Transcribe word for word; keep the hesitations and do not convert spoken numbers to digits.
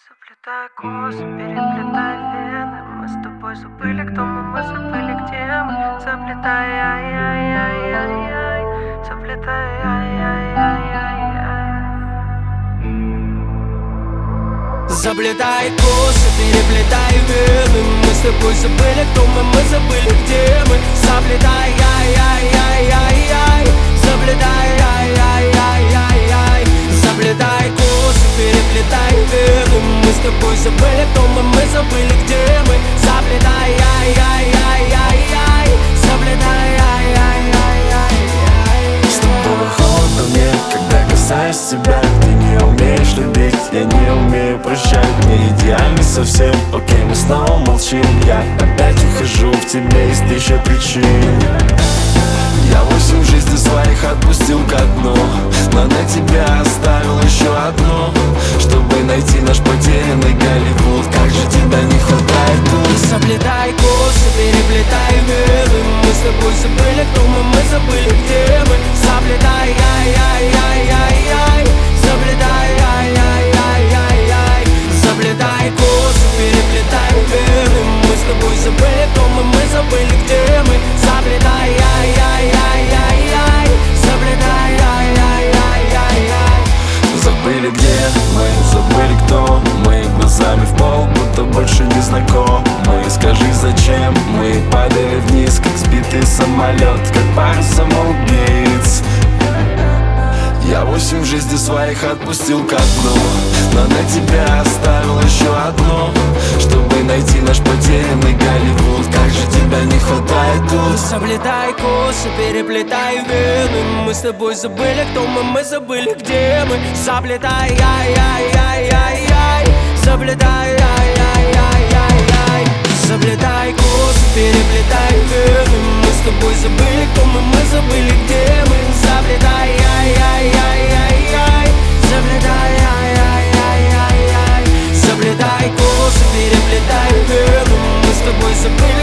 Заплетай косы, переплетай вены. Мы с тобой забыли, кто мы, мы забыли, где мы. Заплетай, ай-яй-яй-яй-яй. Заплетай, ай-яй-яй-яй-яй. Заплетай косы, переплетай вены. Мы с тобой забыли, кто мы, мы забыли, где мы. Заплетай, ай-яй-яй-яй-яй. Заплетай, ай-яй-яй-яй-яй. Заплетай косы, переплетай вены. Мы с тобой забыли, кто мы, мы забыли, где мы. Заплетай, ай-яй-яй-яй-яй. Заплетай, ай-яй-яй-яй-яй. С тобой холодно мне, когда касаюсь тебя. Ты не умеешь любить, я не умею прощать. Не идеальный совсем, окей, мы снова молчим. Я опять ухожу, в тебе есть тысяча причин. Я восемь жизней своих отпустил ко дну, но на тебя оставил еще одну, чтобы найти наш потерянный Голливуд. Как же тебя не хватает тут. Заплетай косы, переплетай вены. Мы с тобой забыли, кто мы, мы забыли, где мы. Заплетай, ай-яй-яй-яй-яй. Заплетай, ай-яй-яй-яй-яй. Заплетай косы, переплетай вены. Мы с тобой забыли, кто мы, мы забыли, где мы. Заплетай, ай-яй-яй-яй-яй. Заплетай, ай-яй-яй-яй-яй. Забыли, где мы, забыли, кто мы. Глазами в пол, будто больше не знакомы. Скажи, зачем мы падали вниз, как сбитый самолет, как пара самоубийц. Я восемь жизней своих отпустил ко дну, но на тебя оставил еще одну, чтобы найти наш потерянный Голливуд. Как же тебя не хватает тут. Заплетай косы, переплетай вены. Мы с тобой забыли, кто мы, мы забыли, где мы. Заплетай, ай-яй-яй-яй-яй. Заплетай, ай-яй-яй-яй-яй. Заплетай косы, переплетай вены. Мы с тобой забыли, кто мы, мы забыли, где мы. Заплетай, ай-яй-яй-яй-яй. Заплетай, ай-яй-яй-яй-яй. Заплетай косы, переплетай вены. Мы с тобой забыли.